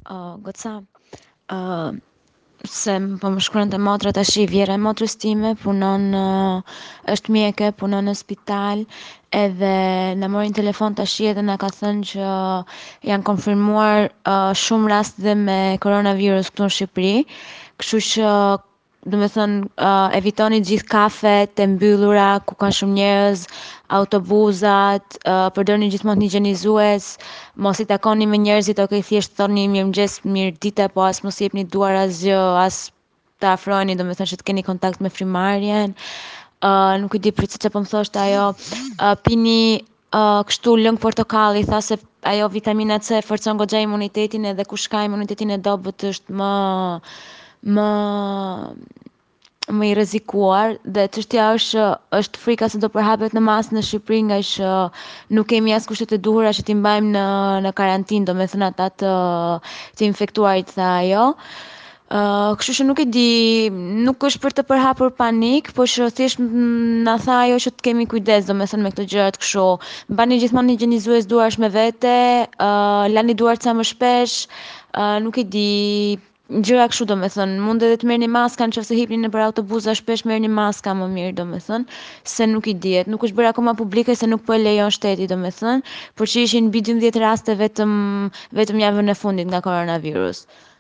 Goca, uh, se po më shkruan të motra tash i vjera e motrës time, punon, është mjeke, punon në spital, edhe na mori në telefon tash edhe na ka thënë që janë konfirmuar shumë raste dhe me koronavirus këtu në Shqipëri, kështu që do me thënë evitoni gjithë kafet e mbyllura ku kanë shumë njerëz, autobuzat, përdorni gjithmonë një higjenizues, mos i takoni me njerëzit, ok, thjesht thoni mirëmëngjes, mirë dite, po as mos i jepni duar asgjë, as të afroheni, do me thënë që të keni kontakt me frymarrjen. Nuk i di prit se çfarë po më thoshte ajo. Pini kështu lëng portokalli, tha se ajo vitamina C forcon goxha imunitetin edhe kush ka imunitetin e dobët është më më i rrezikuar dhe çështja është frika se do përhapet në masë në Shqipëri nga që nuk kemi as kushtet e duhura që t'i mbajmë në karantinë, domethënë ata të infektuarit tha ajo. Kështu që nuk e di, nuk është për të përhapur panik, po që thjesht na tha ajo që të kemi kujdes, domethënë me këto gjërat kështu. Mbani gjithmonë higjenizues duarsh me vete, lani duart sa më shpesh, nuk e di, gjëra kështu domethënë, mund edhe të merrni maska nëse hipni nëpër autobuza shpesh merrni maska më mirë domethënë, se nuk i dihet, nuk është bërë akoma publike se nuk po e lejon shteti domethënë, por që ishin mbi 12 raste vetëm javën e fundit nga koronavirus.